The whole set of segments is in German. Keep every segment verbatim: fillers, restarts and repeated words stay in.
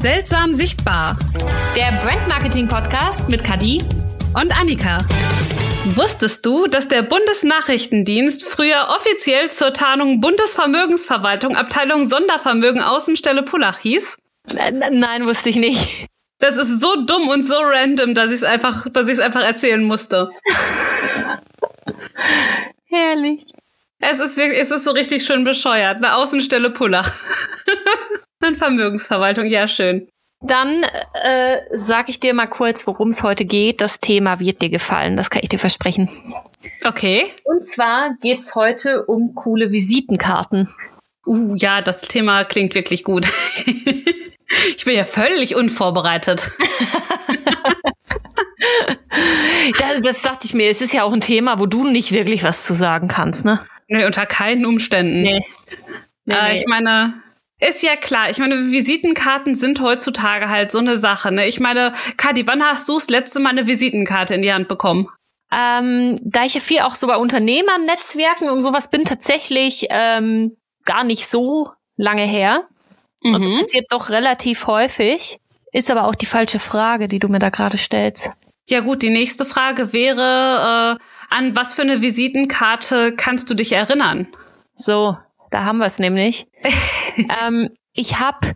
Seltsam sichtbar. Der Brand-Marketing-Podcast mit Kadi und Annika. Wusstest du, dass der Bundesnachrichtendienst früher offiziell zur Tarnung Bundesvermögensverwaltung, Abteilung Sondervermögen, Außenstelle Pullach hieß? Nein, wusste ich nicht. Das ist so dumm und so random, dass ich es einfach, dass ich es einfach erzählen musste. Herrlich. Es ist wirklich, es ist so richtig schön bescheuert. Eine Außenstelle Pullach. Und Vermögensverwaltung, ja schön. Dann äh, sag ich dir mal kurz, worum es heute geht. Das Thema wird dir gefallen, das kann ich dir versprechen. Okay. Und zwar geht's heute um coole Visitenkarten. Uh, ja, das Thema klingt wirklich gut. Ich bin ja völlig unvorbereitet. das, das dachte ich mir, es ist ja auch ein Thema, wo du nicht wirklich was zu sagen kannst, ne? Nee, unter keinen Umständen. Nee. nee, äh, nee. Ich meine, ist ja klar. Ich meine, Visitenkarten sind heutzutage halt so eine Sache, ne? Ich meine, Kadi, wann hast du das letzte Mal eine Visitenkarte in die Hand bekommen? Ähm, da ich ja viel auch so bei Unternehmernetzwerken und sowas bin, tatsächlich ähm, gar nicht so lange her. Mhm. Also passiert doch relativ häufig. Ist aber auch die falsche Frage, die du mir da gerade stellst. Ja gut, die nächste Frage wäre, äh, an was für eine Visitenkarte kannst du dich erinnern? So, da haben wir es nämlich. ähm, ich habe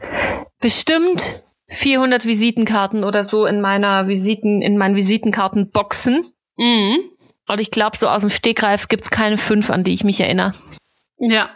bestimmt vierhundert Visitenkarten oder so in meiner Visiten, in meinen Visitenkartenboxen. Mhm. Und ich glaube, so aus dem Stegreif gibt's keine fünf, an die ich mich erinnere. Ja.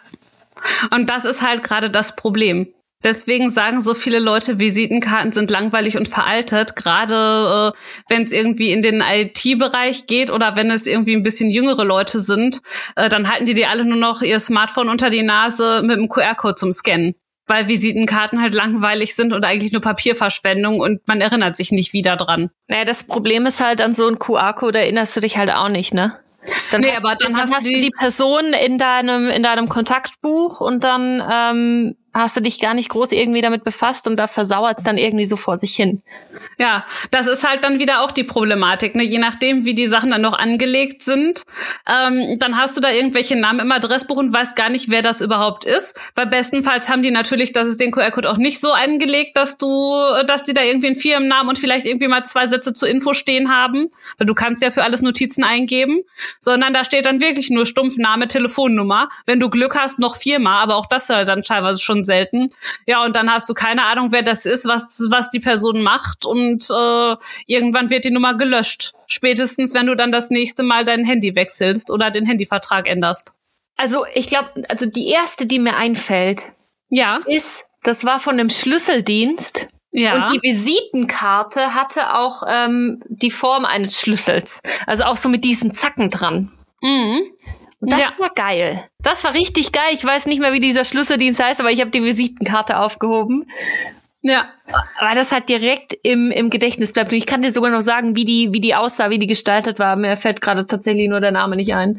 Und das ist halt gerade das Problem. Deswegen sagen so viele Leute, Visitenkarten sind langweilig und veraltet, gerade äh, wenn es irgendwie in den I T-Bereich geht oder wenn es irgendwie ein bisschen jüngere Leute sind, äh, dann halten die dir alle nur noch ihr Smartphone unter die Nase mit einem Q R-Code zum Scannen, weil Visitenkarten halt langweilig sind und eigentlich nur Papierverschwendung und man erinnert sich nicht wieder dran. Naja, das Problem ist halt, an so einen Q R-Code erinnerst du dich halt auch nicht, ne? Dann nee, hast, aber dann, dann hast, hast du die, die, die Person in deinem in deinem Kontaktbuch und dann ähm, hast du dich gar nicht groß irgendwie damit befasst und da versauert es dann irgendwie so vor sich hin. Ja, das ist halt dann wieder auch die Problematik, ne? Je nachdem, wie die Sachen dann noch angelegt sind, ähm, dann hast du da irgendwelche Namen im Adressbuch und weißt gar nicht, wer das überhaupt ist. Weil bestenfalls haben die natürlich, das ist den Q R-Code auch nicht so angelegt, dass du, dass die da irgendwie einen Firmennamen und vielleicht irgendwie mal zwei Sätze zur Info stehen haben. Weil du kannst ja für alles Notizen eingeben, sondern da steht dann wirklich nur stumpf Name, Telefonnummer. Wenn du Glück hast, noch viermal, aber auch das ist ja dann teilweise schon selten. Ja, und dann hast du keine Ahnung, wer das ist, was was die Person macht und äh, irgendwann wird die Nummer gelöscht. Spätestens, wenn du dann das nächste Mal dein Handy wechselst oder den Handyvertrag änderst. Also ich glaube, also die erste, die mir einfällt, ja, ist, das war von einem Schlüsseldienst. Ja. Und die Visitenkarte hatte auch ähm, die Form eines Schlüssels. Also auch so mit diesen Zacken dran. Mhm. Und das ja. war geil. Das war richtig geil. Ich weiß nicht mehr, wie dieser Schlüsseldienst heißt, aber ich habe die Visitenkarte aufgehoben. Ja. Weil das halt direkt im im Gedächtnis bleibt. Und ich kann dir sogar noch sagen, wie die wie die aussah, wie die gestaltet war. Mir fällt gerade tatsächlich nur der Name nicht ein.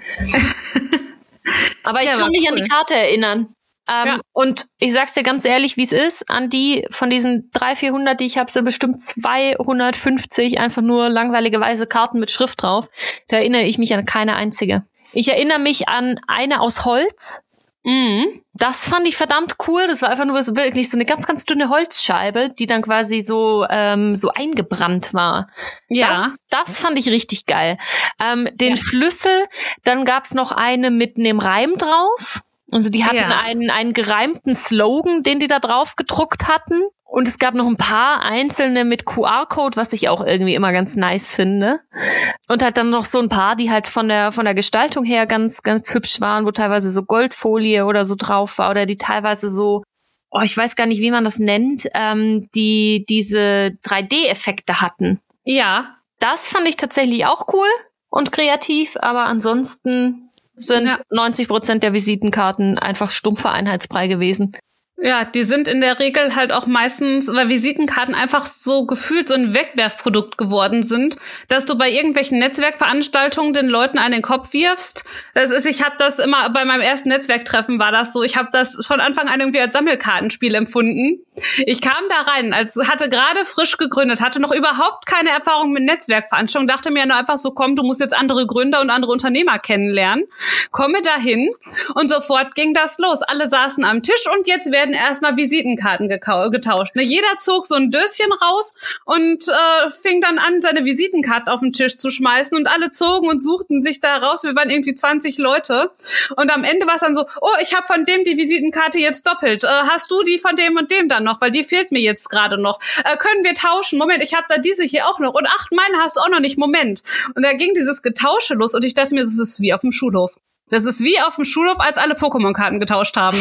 Aber ich ja, kann mich cool. an die Karte erinnern. Ähm, ja. Und ich sag's dir ganz ehrlich, wie es ist, an die von diesen dreihundert, vierhundert, die ich habe, sind bestimmt zweihundertfünfzig einfach nur langweilige weiße Karten mit Schrift drauf. Da erinnere ich mich an keine einzige. Ich erinnere mich an eine aus Holz. Mhm. Das fand ich verdammt cool. Das war einfach nur so wirklich so eine ganz, ganz dünne Holzscheibe, die dann quasi so ähm, so eingebrannt war. Ja. Das, das fand ich richtig geil. Ähm, den ja. Schlüssel, dann gab's noch eine mit einem Reim drauf. Also die hatten ja. einen einen gereimten Slogan, den die da drauf gedruckt hatten. Und es gab noch ein paar einzelne mit Q R-Code, was ich auch irgendwie immer ganz nice finde. Und halt dann noch so ein paar, die halt von der von der Gestaltung her ganz ganz hübsch waren, wo teilweise so Goldfolie oder so drauf war oder die teilweise so, oh, ich weiß gar nicht, wie man das nennt, ähm, die diese drei D-Effekte hatten. Ja. Das fand ich tatsächlich auch cool und kreativ, aber ansonsten sind ja. neunzig Prozent der Visitenkarten einfach stumpfer Einheitsbrei gewesen. Ja, die sind in der Regel halt auch meistens, weil Visitenkarten einfach so gefühlt so ein Wegwerfprodukt geworden sind, dass du bei irgendwelchen Netzwerkveranstaltungen den Leuten an den Kopf wirfst. Das ist, ich habe das immer bei meinem ersten Netzwerktreffen war das so, ich habe das von Anfang an irgendwie als Sammelkartenspiel empfunden. Ich kam da rein, als hatte gerade frisch gegründet, hatte noch überhaupt keine Erfahrung mit Netzwerkveranstaltungen, dachte mir nur einfach so, komm, du musst jetzt andere Gründer und andere Unternehmer kennenlernen. Komme dahin und sofort ging das los. Alle saßen am Tisch und jetzt werden werden erstmal Visitenkarten gekau- getauscht. Ne? Jeder zog so ein Döschen raus und äh, fing dann an, seine Visitenkarten auf den Tisch zu schmeißen und alle zogen und suchten sich da raus. Wir waren irgendwie zwanzig Leute und am Ende war es dann so, oh, ich habe von dem die Visitenkarte jetzt doppelt. Äh, hast du die von dem und dem dann noch? Weil die fehlt mir jetzt gerade noch. Äh, können wir tauschen? Moment, ich habe da diese hier auch noch. Und ach, meine hast du auch noch nicht. Moment. Und da ging dieses Getausche los und ich dachte mir, das ist wie auf dem Schulhof. Das ist wie auf dem Schulhof, als alle Pokémon-Karten getauscht haben.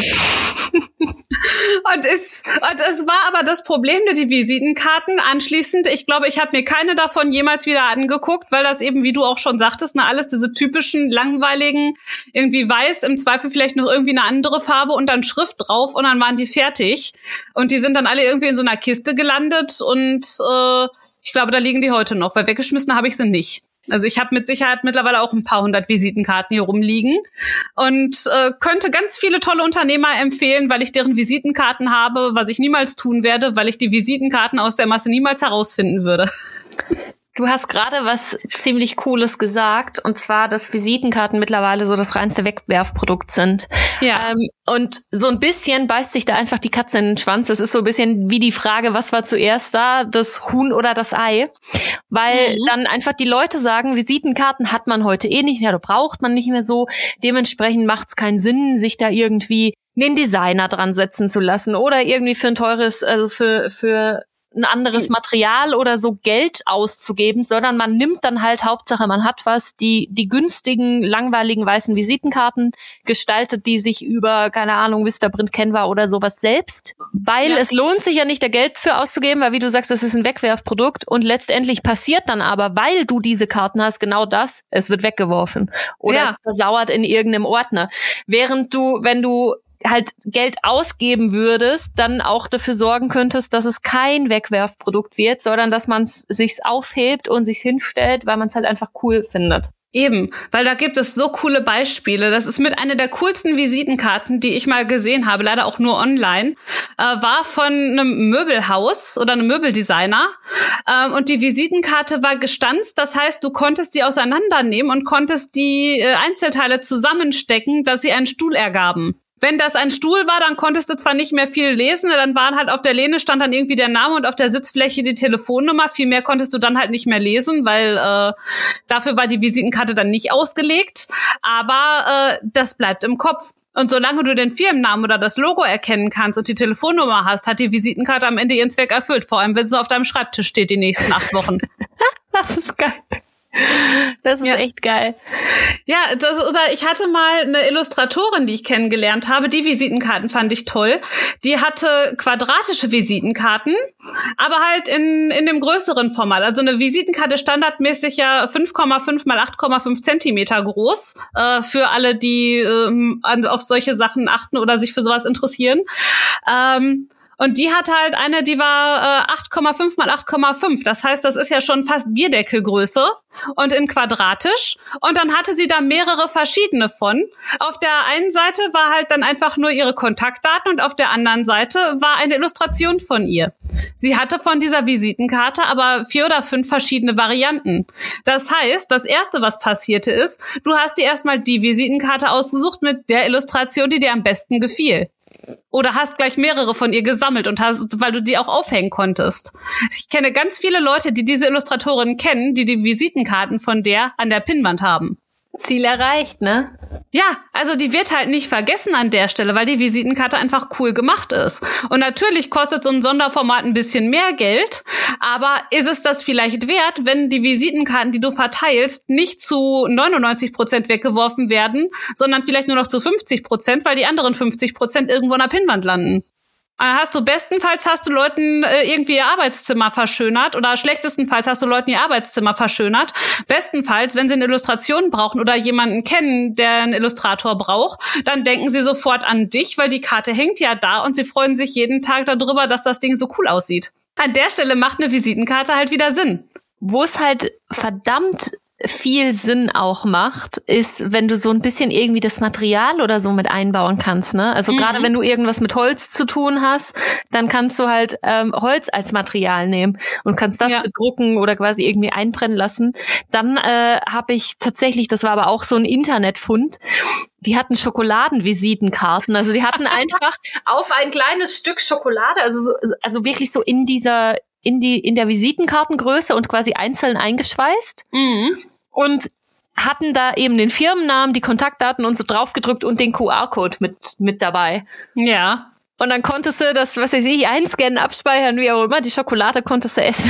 und, es, und es war aber das Problem, die Visitenkarten anschließend, ich glaube, ich habe mir keine davon jemals wieder angeguckt, weil das eben, wie du auch schon sagtest, ne, alles diese typischen, langweiligen, irgendwie weiß, im Zweifel vielleicht noch irgendwie eine andere Farbe und dann Schrift drauf und dann waren die fertig. Und die sind dann alle irgendwie in so einer Kiste gelandet und äh, ich glaube, da liegen die heute noch, weil weggeschmissen habe ich sie nicht. Also ich habe mit Sicherheit mittlerweile auch ein paar hundert Visitenkarten hier rumliegen und äh, könnte ganz viele tolle Unternehmer empfehlen, weil ich deren Visitenkarten habe, was ich niemals tun werde, weil ich die Visitenkarten aus der Masse niemals herausfinden würde. Du hast gerade was ziemlich Cooles gesagt, und zwar, dass Visitenkarten mittlerweile so das reinste Wegwerfprodukt sind. Ja. Ähm, und so ein bisschen beißt sich da einfach die Katze in den Schwanz. Es ist so ein bisschen wie die Frage, was war zuerst da, das Huhn oder das Ei? Weil mhm. dann einfach die Leute sagen, Visitenkarten hat man heute eh nicht mehr, oder braucht man nicht mehr so. Dementsprechend macht es keinen Sinn, sich da irgendwie den Designer dran setzen zu lassen oder irgendwie für ein teures, also für für ein anderes Material oder so Geld auszugeben, sondern man nimmt dann halt, Hauptsache man hat was, die die günstigen, langweiligen weißen Visitenkarten, gestaltet die sich über, keine Ahnung, Vistaprint, Canva oder sowas selbst, weil ja. es lohnt sich ja nicht, da Geld für auszugeben, weil wie du sagst, das ist ein Wegwerfprodukt und letztendlich passiert dann aber, weil du diese Karten hast, genau das, es wird weggeworfen oder ja. es versauert in irgendeinem Ordner. Während du, wenn du halt Geld ausgeben würdest, dann auch dafür sorgen könntest, dass es kein Wegwerfprodukt wird, sondern dass man es sich aufhebt und sich hinstellt, weil man es halt einfach cool findet. Eben, weil da gibt es so coole Beispiele. Das ist mit einer der coolsten Visitenkarten, die ich mal gesehen habe, leider auch nur online, äh, war von einem Möbelhaus oder einem Möbeldesigner. Ähm, und die Visitenkarte war gestanzt, das heißt, du konntest die auseinandernehmen und konntest die äh, Einzelteile zusammenstecken, dass sie einen Stuhl ergaben. Wenn das ein Stuhl war, dann konntest du zwar nicht mehr viel lesen, dann waren halt auf der Lehne stand dann irgendwie der Name und auf der Sitzfläche die Telefonnummer. Viel mehr konntest du dann halt nicht mehr lesen, weil äh, dafür war die Visitenkarte dann nicht ausgelegt. Aber äh, das bleibt im Kopf. Und solange du den Firmennamen oder das Logo erkennen kannst und die Telefonnummer hast, hat die Visitenkarte am Ende ihren Zweck erfüllt. Vor allem, wenn sie auf deinem Schreibtisch steht die nächsten acht Wochen. Das ist geil. Das ist ja. echt geil. Ja, das, oder ich hatte mal eine Illustratorin, die ich kennengelernt habe. Die Visitenkarten fand ich toll. Die hatte quadratische Visitenkarten, aber halt in in dem größeren Format. Also eine Visitenkarte standardmäßig ja fünf Komma fünf mal acht Komma fünf Zentimeter groß. Äh, für alle, die ähm, auf solche Sachen achten oder sich für sowas interessieren. Ähm, Und die hatte halt eine, die war äh, acht Komma fünf mal acht Komma fünf. Das heißt, das ist ja schon fast Bierdeckelgröße und in quadratisch. Und dann hatte sie da mehrere verschiedene von. Auf der einen Seite war halt dann einfach nur ihre Kontaktdaten und auf der anderen Seite war eine Illustration von ihr. Sie hatte von dieser Visitenkarte aber vier oder fünf verschiedene Varianten. Das heißt, das Erste, was passierte ist, du hast dir erstmal die Visitenkarte ausgesucht mit der Illustration, die dir am besten gefiel. Oder hast gleich mehrere von ihr gesammelt und hast, weil du die auch aufhängen konntest. Ich kenne ganz viele Leute, die diese Illustratorin kennen, die die Visitenkarten von der an der Pinnwand haben. Ziel erreicht, ne? Ja, also die wird halt nicht vergessen an der Stelle, weil die Visitenkarte einfach cool gemacht ist. Und natürlich kostet so ein Sonderformat ein bisschen mehr Geld, aber ist es das vielleicht wert, wenn die Visitenkarten, die du verteilst, nicht zu neunundneunzig Prozent weggeworfen werden, sondern vielleicht nur noch zu fünfzig Prozent, weil die anderen fünfzig Prozent irgendwo an der Pinnwand landen? Hast du bestenfalls hast du Leuten äh, irgendwie ihr Arbeitszimmer verschönert oder schlechtestenfalls hast du Leuten ihr Arbeitszimmer verschönert. Bestenfalls, wenn sie eine Illustration brauchen oder jemanden kennen, der einen Illustrator braucht, dann denken sie sofort an dich, weil die Karte hängt ja da und sie freuen sich jeden Tag darüber, dass das Ding so cool aussieht. An der Stelle macht eine Visitenkarte halt wieder Sinn. Wo es halt verdammt viel Sinn auch macht, ist, wenn du so ein bisschen irgendwie das Material oder so mit einbauen kannst, ne? Also mhm. gerade wenn du irgendwas mit Holz zu tun hast, dann kannst du halt ähm, Holz als Material nehmen und kannst das ja. bedrucken oder quasi irgendwie einbrennen lassen. Dann äh, habe ich tatsächlich, das war aber auch so ein Internetfund, die hatten Schokoladenvisitenkarten. Also die hatten einfach auf ein kleines Stück Schokolade, also so, also wirklich so in dieser in die in der Visitenkartengröße und quasi einzeln eingeschweißt. Mhm. Und hatten da eben den Firmennamen, die Kontaktdaten und so draufgedrückt und den Q R-Code mit mit dabei. Ja. Und dann konntest du das, was weiß ich, einscannen, abspeichern, wie auch immer. Die Schokolade konntest du essen.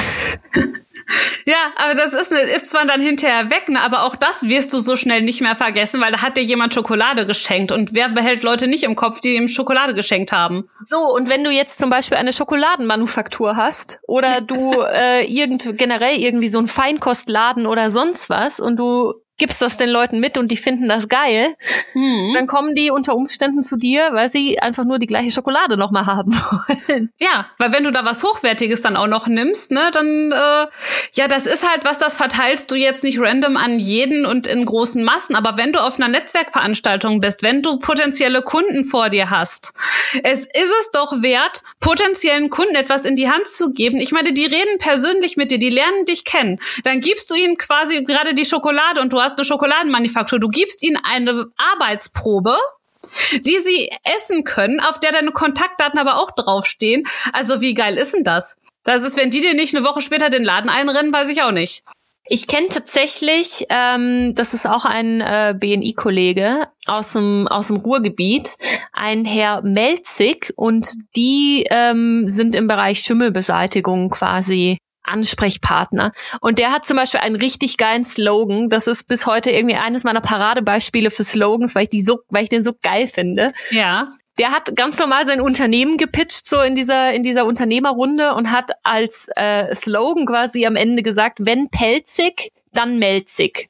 Ja, aber das ist, ist zwar dann hinterher weg, ne, aber auch das wirst du so schnell nicht mehr vergessen, weil da hat dir jemand Schokolade geschenkt. Und wer behält Leute nicht im Kopf, die ihm Schokolade geschenkt haben? So, und wenn du jetzt zum Beispiel eine Schokoladenmanufaktur hast oder du äh, irgend, generell irgendwie so einen Feinkostladen oder sonst was und du gibst das den Leuten mit und die finden das geil, hm. dann kommen die unter Umständen zu dir, weil sie einfach nur die gleiche Schokolade nochmal haben wollen. Ja, weil wenn du da was Hochwertiges dann auch noch nimmst, ne, dann, äh, ja, das ist halt was, das verteilst du jetzt nicht random an jeden und in großen Massen, aber wenn du auf einer Netzwerkveranstaltung bist, wenn du potenzielle Kunden vor dir hast, es ist es doch wert, potenziellen Kunden etwas in die Hand zu geben. Ich meine, die reden persönlich mit dir, die lernen dich kennen. Dann gibst du ihnen quasi gerade die Schokolade und du hast eine Schokoladenmanufaktur. Du gibst ihnen eine Arbeitsprobe, die sie essen können, auf der deine Kontaktdaten aber auch draufstehen. Also wie geil ist denn das? Das ist, wenn die dir nicht eine Woche später den Laden einrennen, weiß ich auch nicht. Ich kenne tatsächlich, ähm, das ist auch ein äh, B N I-Kollege aus dem aus dem Ruhrgebiet, ein Herr Melzig, und die ähm, sind im Bereich Schimmelbeseitigung quasi Ansprechpartner. Und der hat zum Beispiel einen richtig geilen Slogan. Das ist bis heute irgendwie eines meiner Paradebeispiele für Slogans, weil ich die so, weil ich den so geil finde. Ja. Der hat ganz normal sein Unternehmen gepitcht, so in dieser in dieser Unternehmerrunde, und hat als äh, Slogan quasi am Ende gesagt: Wenn pelzig, dann melzig.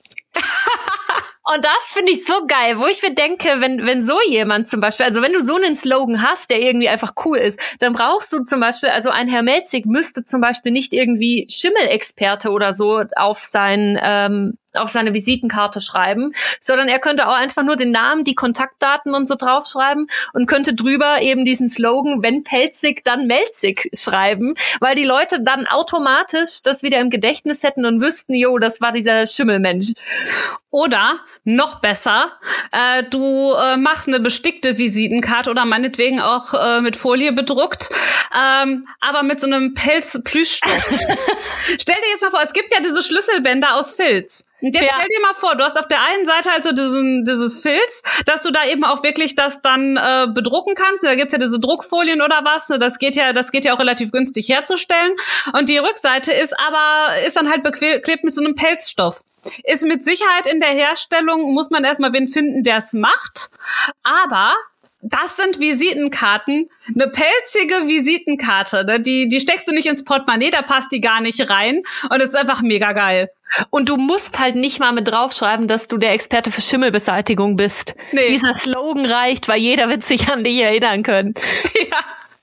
Und das finde ich so geil, wo ich mir denke, wenn wenn so jemand zum Beispiel, also wenn du so einen Slogan hast, der irgendwie einfach cool ist, dann brauchst du zum Beispiel, also ein Herr Melzig müsste zum Beispiel nicht irgendwie Schimmelexperte oder so auf sein ähm, auf seine Visitenkarte schreiben, sondern er könnte auch einfach nur den Namen, die Kontaktdaten und so draufschreiben und könnte drüber eben diesen Slogan: Wenn pelzig, dann melzig schreiben, weil die Leute dann automatisch das wieder im Gedächtnis hätten und wüssten, jo, das war dieser Schimmelmensch. Oder noch besser, äh, du äh, machst eine bestickte Visitenkarte oder meinetwegen auch äh, mit Folie bedruckt, ähm, aber mit so einem Pelz-Plüschstoff. Stell dir jetzt mal vor, es gibt ja diese Schlüsselbänder aus Filz. Und jetzt ja. stell dir mal vor, du hast auf der einen Seite halt so diesen, dieses Filz, dass du da eben auch wirklich das dann äh, bedrucken kannst. Da gibt's ja diese Druckfolien oder was. Ne? Das geht ja, das geht ja auch relativ günstig herzustellen. Und die Rückseite ist aber, ist dann halt beklebt mit so einem Pelzstoff. Ist mit Sicherheit in der Herstellung, muss man erstmal wen finden, der es macht. Aber das sind Visitenkarten, eine pelzige Visitenkarte. Ne? Die, die steckst du nicht ins Portemonnaie, da passt die gar nicht rein. Und es ist einfach mega geil. Und du musst halt nicht mal mit draufschreiben, dass du der Experte für Schimmelbeseitigung bist. Nee. Dieser Slogan reicht, weil jeder wird sich an dich erinnern können. Ja.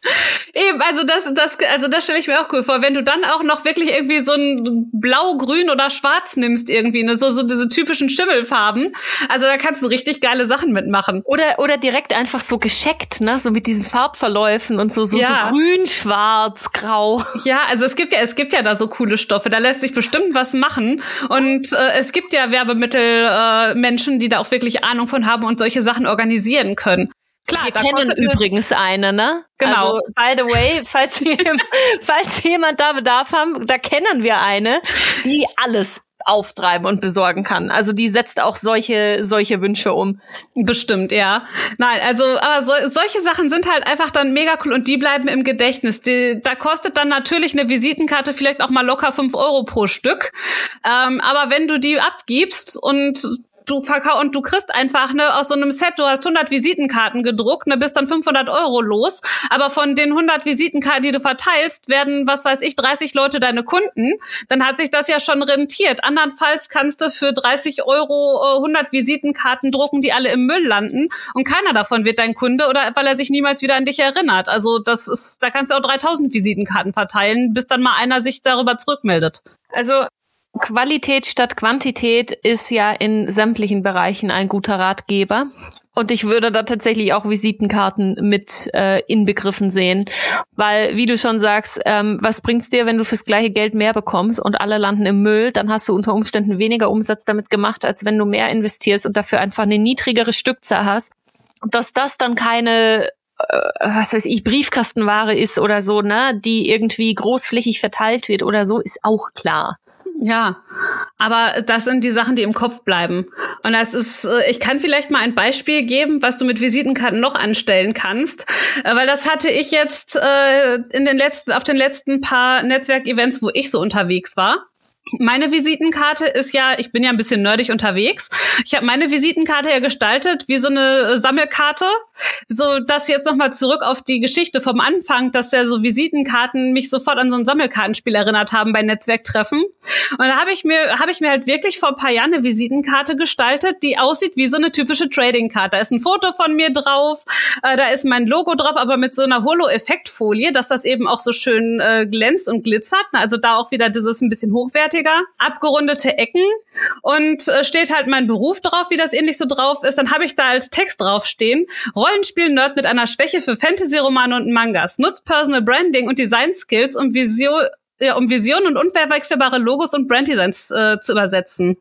Eben, also das, das, also das stelle ich mir auch cool vor, wenn du dann auch noch wirklich irgendwie so ein Blau, Grün oder Schwarz nimmst irgendwie, ne, so, so diese typischen Schimmelfarben. Also da kannst du richtig geile Sachen mitmachen. Oder, oder direkt einfach so gescheckt, ne, so mit diesen Farbverläufen und so, so, ja. so grün, schwarz, grau. Ja, also es gibt ja, es gibt ja da so coole Stoffe, da lässt sich bestimmt was machen. Und äh, es gibt ja Werbemittel, äh, Menschen, die da auch wirklich Ahnung von haben und solche Sachen organisieren können. Klar, wir kennen übrigens eine, ne? Genau. Also, by the way, falls, falls jemand da Bedarf haben, da kennen wir eine, die alles auftreiben und besorgen kann. Also die setzt auch solche solche Wünsche um. Bestimmt, ja. Nein, also aber so, solche Sachen sind halt einfach dann mega cool und die bleiben im Gedächtnis. Die, da kostet dann natürlich eine Visitenkarte vielleicht auch mal locker fünf Euro pro Stück. Ähm, aber wenn du die abgibst und du verkau und du kriegst einfach ne aus so einem Set, du hast hundert Visitenkarten gedruckt, ne, bist dann fünfhundert Euro los, aber von den hundert Visitenkarten, die du verteilst, werden, was weiß ich, dreißig Leute deine Kunden, dann hat sich das ja schon rentiert. Andernfalls kannst du für dreißig Euro äh, hundert Visitenkarten drucken, die alle im Müll landen und keiner davon wird dein Kunde oder weil er sich niemals wieder an dich erinnert. Also das ist, da kannst du auch dreitausend Visitenkarten verteilen, bis dann mal einer sich darüber zurückmeldet. Also Qualität statt Quantität ist ja in sämtlichen Bereichen ein guter Ratgeber. Und ich würde da tatsächlich auch Visitenkarten mit äh, inbegriffen sehen. Weil, wie du schon sagst, ähm, was bringt's dir, wenn du fürs gleiche Geld mehr bekommst und alle landen im Müll? Dann hast du unter Umständen weniger Umsatz damit gemacht, als wenn du mehr investierst und dafür einfach eine niedrigere Stückzahl hast. Und dass das dann keine, äh, was weiß ich, Briefkastenware ist oder so, ne, die irgendwie großflächig verteilt wird oder so, ist auch klar. Ja, aber das sind die Sachen, die im Kopf bleiben. Und das ist, ich kann vielleicht mal ein Beispiel geben, was du mit Visitenkarten noch anstellen kannst, weil das hatte ich jetzt äh, in den letzten, auf den letzten paar Netzwerkevents, wo ich so unterwegs war. Meine Visitenkarte ist ja, ich bin ja ein bisschen nerdig unterwegs. Ich habe meine Visitenkarte ja gestaltet wie so eine Sammelkarte, so dass jetzt nochmal zurück auf die Geschichte vom Anfang, dass ja so Visitenkarten mich sofort an so ein Sammelkartenspiel erinnert haben bei Netzwerktreffen. Und da habe ich mir habe ich mir halt wirklich vor ein paar Jahren eine Visitenkarte gestaltet, die aussieht wie so eine typische Trading-Card. Da ist ein Foto von mir drauf, äh, da ist mein Logo drauf, aber mit so einer Holo-Effektfolie, dass das eben auch so schön äh, glänzt und glitzert. Also da auch wieder dieses ein bisschen hochwertiger, abgerundete Ecken und äh, steht halt mein Beruf drauf, wie das ähnlich so drauf ist. Dann habe ich da als Text draufstehen: Rollenspiel-Nerd mit einer Schwäche für Fantasy-Romane und Mangas, nutzt Personal Branding und Design-Skills, um Vision, ja, um Visionen und unverwechselbare Logos und Branddesigns äh, zu übersetzen.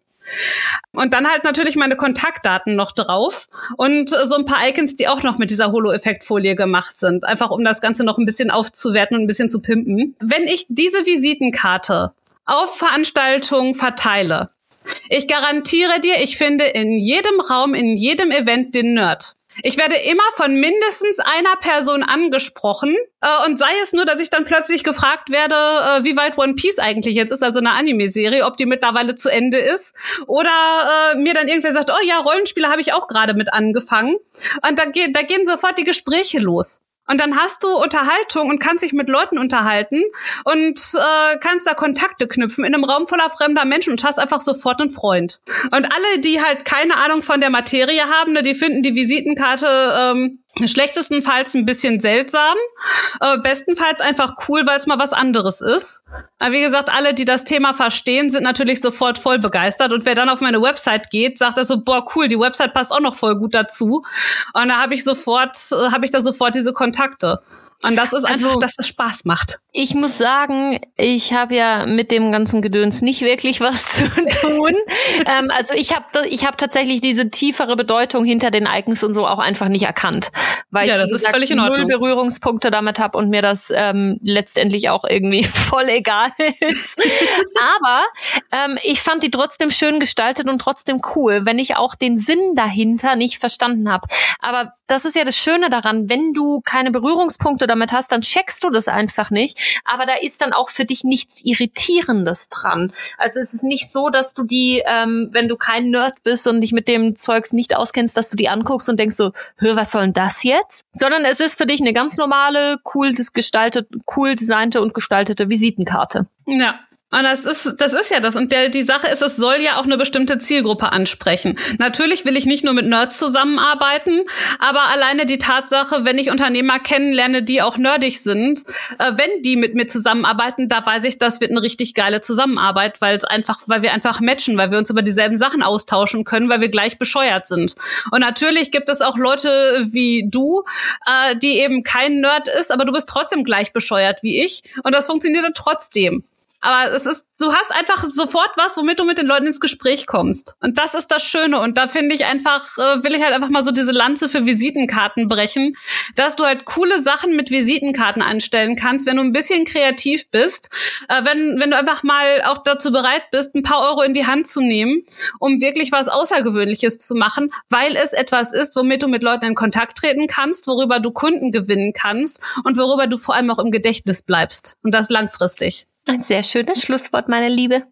Und dann halt natürlich meine Kontaktdaten noch drauf und so ein paar Icons, die auch noch mit dieser Holo-Effektfolie gemacht sind. Einfach um das Ganze noch ein bisschen aufzuwerten und ein bisschen zu pimpen. Wenn ich diese Visitenkarte auf Veranstaltungen verteile, ich garantiere dir, ich finde in jedem Raum, in jedem Event den Nerd. Ich werde immer von mindestens einer Person angesprochen äh, und sei es nur, dass ich dann plötzlich gefragt werde, äh, wie weit One Piece eigentlich jetzt ist, also eine Anime-Serie, ob die mittlerweile zu Ende ist, oder äh, mir dann irgendwer sagt, oh ja, Rollenspiele habe ich auch gerade mit angefangen, und da, ge- da gehen sofort die Gespräche los. Und dann hast du Unterhaltung und kannst dich mit Leuten unterhalten und äh, kannst da Kontakte knüpfen in einem Raum voller fremder Menschen und hast einfach sofort einen Freund. Und alle, die halt keine Ahnung von der Materie haben, ne, die finden die Visitenkarte ähm, schlechtestenfalls ein bisschen seltsam, äh, bestenfalls einfach cool, weil es mal was anderes ist. Aber wie gesagt, alle, die das Thema verstehen, sind natürlich sofort voll begeistert. Und wer dann auf meine Website geht, sagt er so, boah, cool, die Website passt auch noch voll gut dazu. Und da habe ich sofort, äh, habe ich da sofort diese Kontakte. Und das ist einfach, also, dass es Spaß macht. Ich muss sagen, ich habe ja mit dem ganzen Gedöns nicht wirklich was zu tun. ähm, also ich habe ich hab tatsächlich diese tiefere Bedeutung hinter den Icons und so auch einfach nicht erkannt. Weil ja, ich, das ist gesagt, völlig in Ordnung. Null Berührungspunkte damit habe und mir das ähm, letztendlich auch irgendwie voll egal ist. Aber ähm, ich fand die trotzdem schön gestaltet und trotzdem cool, wenn ich auch den Sinn dahinter nicht verstanden habe. Aber das ist ja das Schöne daran, wenn du keine Berührungspunkte damit hast, dann checkst du das einfach nicht. Aber da ist dann auch für dich nichts Irritierendes dran. Also es ist nicht so, dass du die, ähm, wenn du kein Nerd bist und dich mit dem Zeugs nicht auskennst, dass du die anguckst und denkst so, hör, was soll denn das jetzt? Sondern es ist für dich eine ganz normale, cool gestaltete, cool designte und gestaltete Visitenkarte. Ja. Und das ist, das ist ja das. Und der, die Sache ist, es soll ja auch eine bestimmte Zielgruppe ansprechen. Natürlich will ich nicht nur mit Nerds zusammenarbeiten, aber alleine die Tatsache, wenn ich Unternehmer kennenlerne, die auch nerdig sind, äh, wenn die mit mir zusammenarbeiten, da weiß ich, das wird eine richtig geile Zusammenarbeit, weil es einfach, weil wir einfach matchen, weil wir uns über dieselben Sachen austauschen können, weil wir gleich bescheuert sind. Und natürlich gibt es auch Leute wie du, äh, die eben kein Nerd ist, aber du bist trotzdem gleich bescheuert wie ich. Und das funktioniert dann trotzdem. Aber es ist, du hast einfach sofort was, womit du mit den Leuten ins Gespräch kommst. Und das ist das Schöne. Und da finde ich einfach, äh, will ich halt einfach mal so diese Lanze für Visitenkarten brechen, dass du halt coole Sachen mit Visitenkarten anstellen kannst, wenn du ein bisschen kreativ bist, äh, wenn, wenn du einfach mal auch dazu bereit bist, ein paar Euro in die Hand zu nehmen, um wirklich was Außergewöhnliches zu machen, weil es etwas ist, womit du mit Leuten in Kontakt treten kannst, worüber du Kunden gewinnen kannst und worüber du vor allem auch im Gedächtnis bleibst. Und das langfristig. Ein sehr schönes Schlusswort, meine Liebe.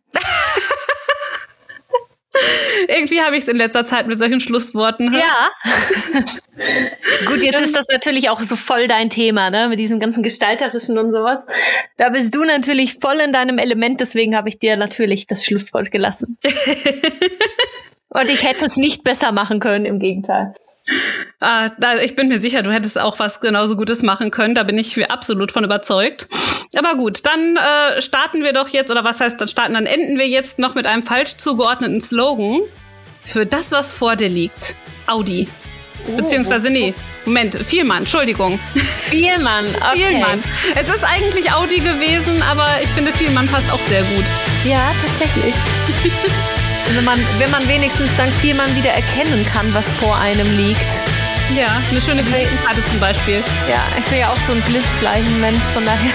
Irgendwie habe ich es in letzter Zeit mit solchen Schlussworten. Ja. Gut, jetzt ist das natürlich auch so voll dein Thema, ne? Mit diesem ganzen Gestalterischen und sowas. Da bist du natürlich voll in deinem Element, deswegen habe ich dir natürlich das Schlusswort gelassen. Und ich hätte es nicht besser machen können, im Gegenteil. Äh, ich bin mir sicher, du hättest auch was genauso Gutes machen können. Da bin ich absolut von überzeugt. Aber gut, dann äh, starten wir doch jetzt, oder was heißt dann starten, dann enden wir jetzt noch mit einem falsch zugeordneten Slogan für das, was vor dir liegt. Audi. Oh. Beziehungsweise, nee, Moment, Vielmann, Entschuldigung. Vielmann, okay. Vielmann. Es ist eigentlich Audi gewesen, aber ich finde, Vielmann passt auch sehr gut. Ja, tatsächlich. wenn, man, wenn man wenigstens dank Vielmann wieder erkennen kann, was vor einem liegt. Ja, eine schöne Visitenkarte zum Beispiel. Ja, ich bin ja auch so ein Blindfleichenmensch, von daher.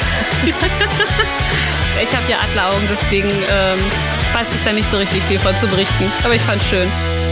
Ich habe ja Adleraugen, deswegen ähm, weiß ich da nicht so richtig viel von zu berichten. Aber ich fand's schön.